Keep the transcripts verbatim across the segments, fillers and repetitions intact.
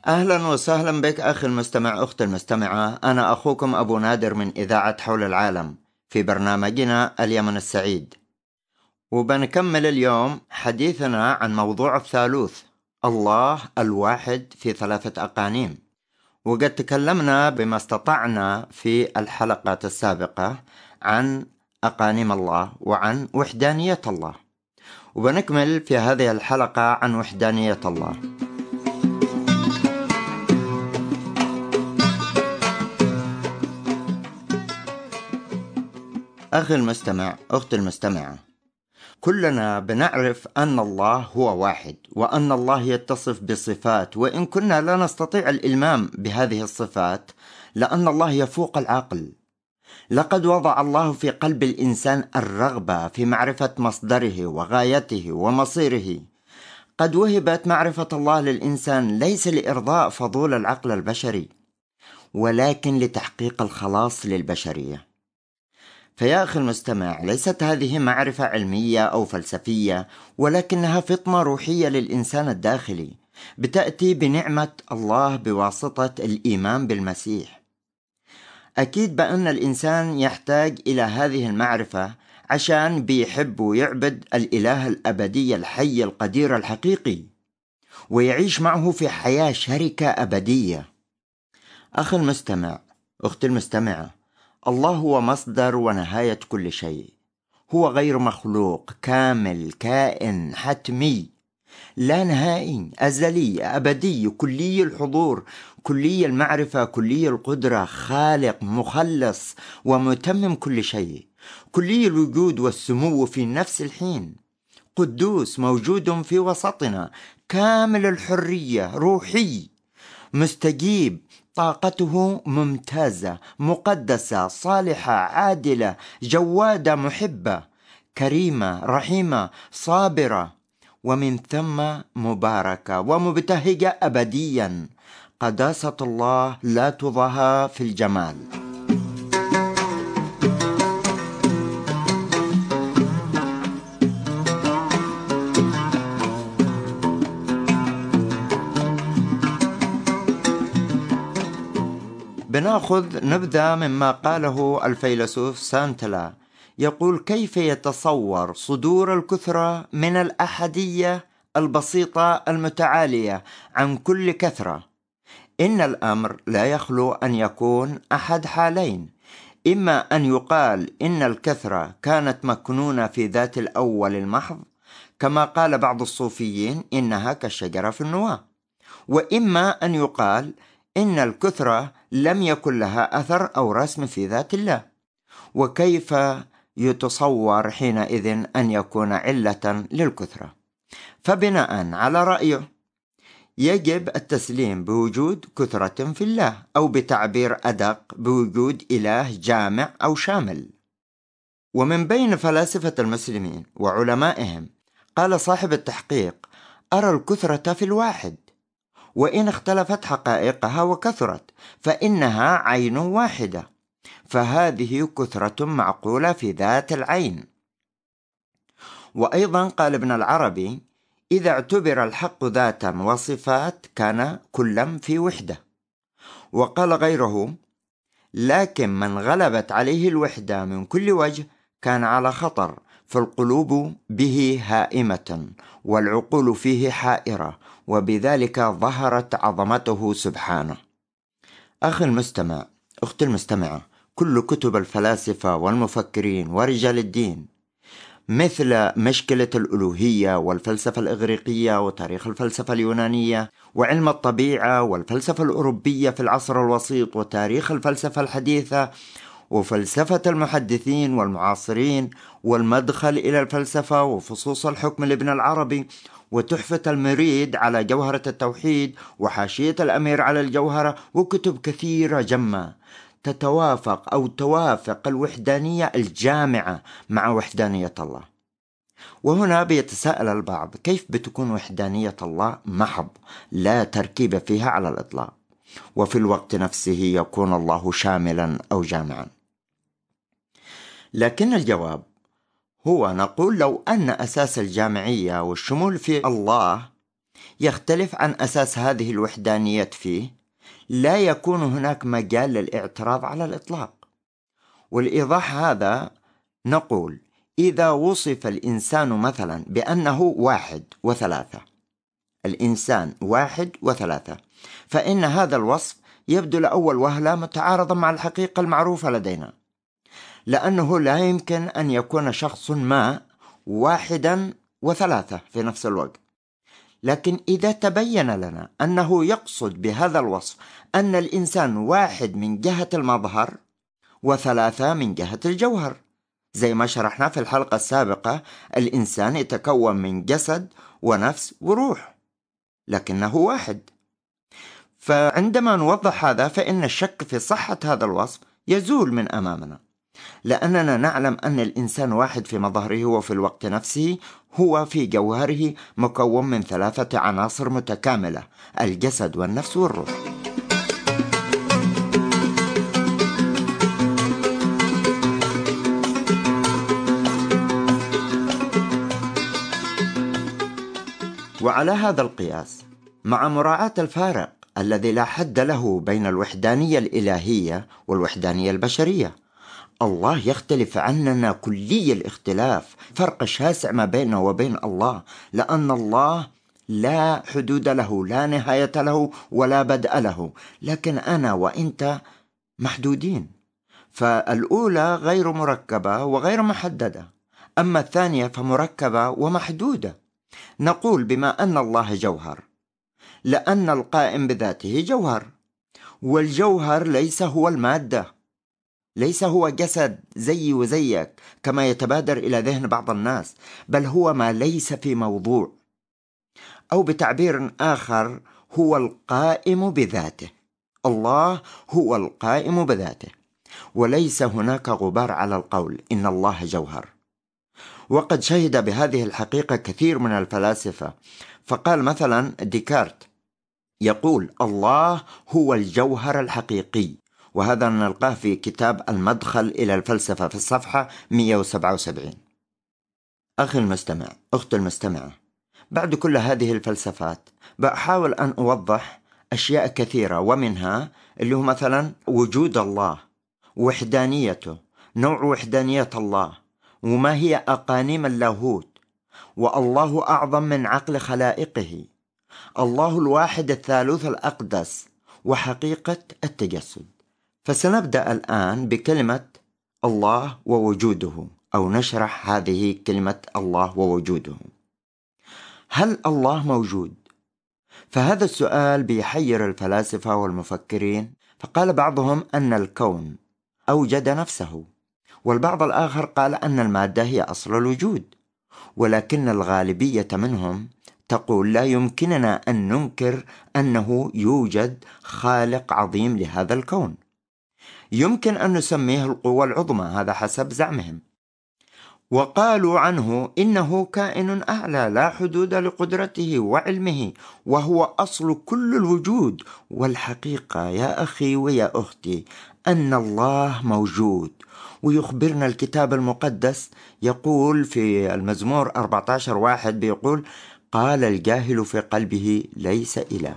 أهلا وسهلا بك أخي المستمع أختي المستمعة. أنا أخوكم أبو نادر من إذاعة حول العالم في برنامجنا اليمن السعيد، وبنكمل اليوم حديثنا عن موضوع الثالوث، الله الواحد في ثلاثة أقانيم. وقد تكلمنا بما استطعنا في الحلقات السابقة عن أقانيم الله وعن وحدانية الله، وبنكمل في هذه الحلقة عن وحدانية الله. أخي المستمع أختي المستمعة، كلنا بنعرف أن الله هو واحد، وأن الله يتصف بصفات، وإن كنا لا نستطيع الإلمام بهذه الصفات لأن الله يفوق العقل. لقد وضع الله في قلب الإنسان الرغبة في معرفة مصدره وغايته ومصيره. قد وهبت معرفة الله للإنسان ليس لإرضاء فضول العقل البشري، ولكن لتحقيق الخلاص للبشرية. فيا أخي المستمع، ليست هذه معرفة علمية أو فلسفية، ولكنها فطنة روحية للإنسان الداخلي، بتأتي بنعمة الله بواسطة الإيمان بالمسيح. أكيد بأن الإنسان يحتاج إلى هذه المعرفة عشان بيحب ويعبد الإله الأبدي الحي القدير الحقيقي، ويعيش معه في حياة شركة أبدية. أخي المستمع أختي المستمعة، الله هو مصدر ونهاية كل شيء. هو غير مخلوق، كامل، كائن، حتمي، لا نهائي، أزلي، أبدي، كلي الحضور، كلي المعرفة، كلي القدرة، خالق، مخلص، ومتمم كل شيء، كلي الوجود والسمو في نفس الحين، قدوس، موجود في وسطنا، كامل الحرية، روحي، مستجيب، طاقته ممتازة، مقدسة، صالحة، عادلة، جوادة، محبة، كريمة، رحيمة، صابرة، ومن ثم مباركة ومبتهجة أبديا. قداسة الله لا تضاهى في الجمال. بناخذ نبذة مما قاله الفيلسوف سانتلا، يقول: كيف يتصور صدور الكثرة من الأحدية البسيطة المتعالية عن كل كثرة؟ إن الأمر لا يخلو أن يكون أحد حالين: إما أن يقال إن الكثرة كانت مكنونة في ذات الأول المحض، كما قال بعض الصوفيين إنها كالشجرة في النواة، وإما أن يقال إن الكثرة لم يكن لها أثر أو رسم في ذات الله. وكيف يتصور حينئذ أن يكون علة للكثرة؟ فبناء على رأيه يجب التسليم بوجود كثرة في الله، أو بتعبير أدق بوجود إله جامع أو شامل. ومن بين فلاسفة المسلمين وعلمائهم قال صاحب التحقيق: أرى الكثرة في الواحد، وإن اختلفت حقائقها وكثرت فإنها عين واحدة، فهذه كثرة معقولة في ذات العين. وأيضا قال ابن العربي: إذا اعتبر الحق ذاتا وصفات كان كلا في وحدة. وقال غيره: لكن من غلبت عليه الوحدة من كل وجه كان على خطر، فالقلوب به هائمة والعقول فيه حائرة، وبذلك ظهرت عظمته سبحانه. أخي المستمع أختي المستمعة، كل كتب الفلاسفة والمفكرين ورجال الدين، مثل مشكلة الألوهية والفلسفة الإغريقية وتاريخ الفلسفة اليونانية وعلم الطبيعة والفلسفة الأوروبية في العصر الوسيط وتاريخ الفلسفة الحديثة وفلسفة المحدثين والمعاصرين والمدخل إلى الفلسفة وفصوص الحكم لابن العربي وتحفة المريد على جوهرة التوحيد وحاشية الأمير على الجوهرة وكتب كثيرة جمة تتوافق أو توافق الوحدانية الجامعة مع وحدانية الله. وهنا بيتساءل البعض: كيف بتكون وحدانية الله محض لا تركيب فيها على الإطلاق، وفي الوقت نفسه يكون الله شاملا أو جامعا؟ لكن الجواب هو نقول: لو أن أساس الجامعية والشمول في الله يختلف عن أساس هذه الوحدانية فيه، لا يكون هناك مجال للاعتراض على الإطلاق. والإيضاح هذا نقول: إذا وصف الإنسان مثلا بأنه واحد وثلاثة، الإنسان واحد وثلاثة، فإن هذا الوصف يبدو لأول وهلة متعارضا مع الحقيقة المعروفة لدينا، لأنه لا يمكن أن يكون شخص ما واحدا وثلاثة في نفس الوقت. لكن إذا تبين لنا أنه يقصد بهذا الوصف أن الإنسان واحد من جهة المظهر وثلاثة من جهة الجوهر، زي ما شرحنا في الحلقة السابقة، الإنسان يتكون من جسد ونفس وروح، لكنه واحد. فعندما نوضح هذا فإن الشك في صحة هذا الوصف يزول من أمامنا، لأننا نعلم أن الإنسان واحد في مظهره وفي الوقت نفسه هو في جوهره مكون من ثلاثة عناصر متكاملة: الجسد والنفس والروح. وعلى هذا القياس، مع مراعاة الفارق الذي لا حد له بين الوحدانية الإلهية والوحدانية البشرية، الله يختلف عننا كلي الاختلاف، فرق شاسع ما بينه وبين الله، لأن الله لا حدود له، لا نهاية له ولا بدء له، لكن أنا وإنت محدودين. فالأولى غير مركبة وغير محددة، أما الثانية فمركبة ومحدودة. نقول بما أن الله جوهر لأن القائم بذاته جوهر، والجوهر ليس هو المادة، ليس هو جسد زي وزيك كما يتبادر إلى ذهن بعض الناس، بل هو ما ليس في موضوع، أو بتعبير آخر هو القائم بذاته. الله هو القائم بذاته، وليس هناك غبار على القول إن الله جوهر. وقد شهد بهذه الحقيقة كثير من الفلاسفة، فقال مثلا ديكارت يقول: الله هو الجوهر الحقيقي، وهذا نلقاه في كتاب المدخل إلى الفلسفة في الصفحة مئة وسبعة وسبعين. أخي المستمع، أخت المستمعة، بعد كل هذه الفلسفات بحاول أن أوضح أشياء كثيرة، ومنها اللي هو مثلا وجود الله، وحدانيته، نوع وحدانية الله، وما هي أقانيم اللاهوت، والله أعظم من عقل خلائقه، الله الواحد الثالوث الأقدس، وحقيقة التجسد. فسنبدأ الآن بكلمة الله ووجوده، أو نشرح هذه كلمة الله ووجوده. هل الله موجود؟ فهذا السؤال بيحير الفلاسفة والمفكرين، فقال بعضهم أن الكون أوجد نفسه، والبعض الآخر قال أن المادة هي أصل الوجود، ولكن الغالبية منهم تقول لا يمكننا أن ننكر أنه يوجد خالق عظيم لهذا الكون، يمكن أن نسميه القوة العظمى، هذا حسب زعمهم. وقالوا عنه إنه كائن أعلى لا حدود لقدرته وعلمه، وهو أصل كل الوجود. والحقيقة يا أخي ويا أختي أن الله موجود، ويخبرنا الكتاب المقدس، يقول في المزمور أربعة عشر واحد بيقول: قال الجاهل في قلبه ليس إله.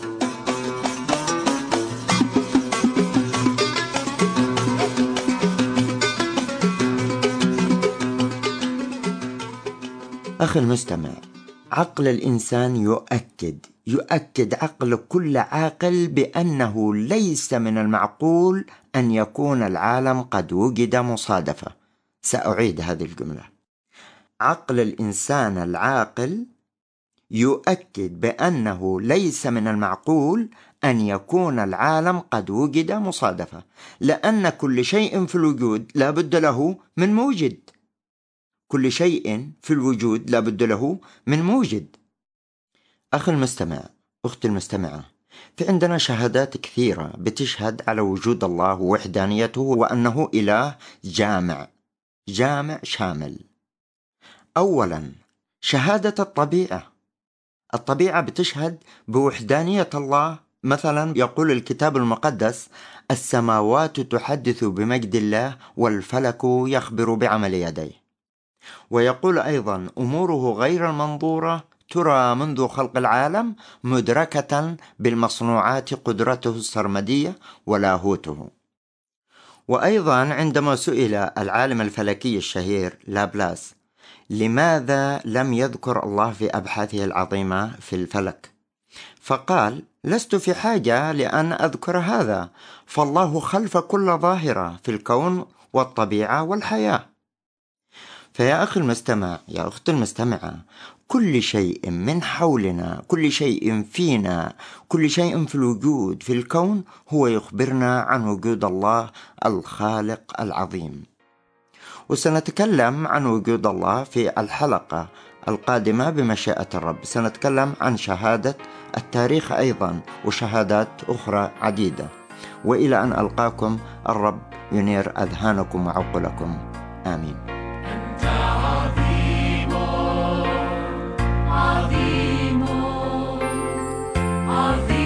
أخي المستمع، عقل الإنسان يؤكد يؤكد عقل كل عاقل بأنه ليس من المعقول أن يكون العالم قد وجد مصادفة. سأعيد هذه الجملة: عقل الإنسان العاقل يؤكد بأنه ليس من المعقول أن يكون العالم قد وجد مصادفة، لأن كل شيء في الوجود لا بد له من موجد. كل شيء في الوجود لا بد له من موجد. أخي المستمع، أختي المستمعة، في عندنا شهادات كثيرة بتشهد على وجود الله ووحدانيته، وأنه إله جامع جامع شامل. أولا، شهادة الطبيعة. الطبيعة بتشهد بوحدانية الله. مثلا يقول الكتاب المقدس: السماوات تحدث بمجد الله والفلك يخبر بعمل يديه. ويقول أيضا: أموره غير المنظورة ترى منذ خلق العالم مدركة بالمصنوعات قدرته السرمدية ولاهوته. وأيضا عندما سئل العالم الفلكي الشهير لابلاس لماذا لم يذكر الله في أبحاثه العظيمة في الفلك، فقال: لست في حاجة لأن أذكر هذا، فالله خلف كل ظاهرة في الكون والطبيعة والحياة. فيا أخي المستمع، يا أختي المستمعة، كل شيء من حولنا، كل شيء فينا، كل شيء في الوجود في الكون هو يخبرنا عن وجود الله الخالق العظيم. وسنتكلم عن وجود الله في الحلقة القادمة بمشيئة الرب. سنتكلم عن شهادة التاريخ أيضا وشهادات أخرى عديدة. وإلى أن ألقاكم، الرب ينير أذهانكم وعقولكم. آمين. أنت عظيم عظيم عظيم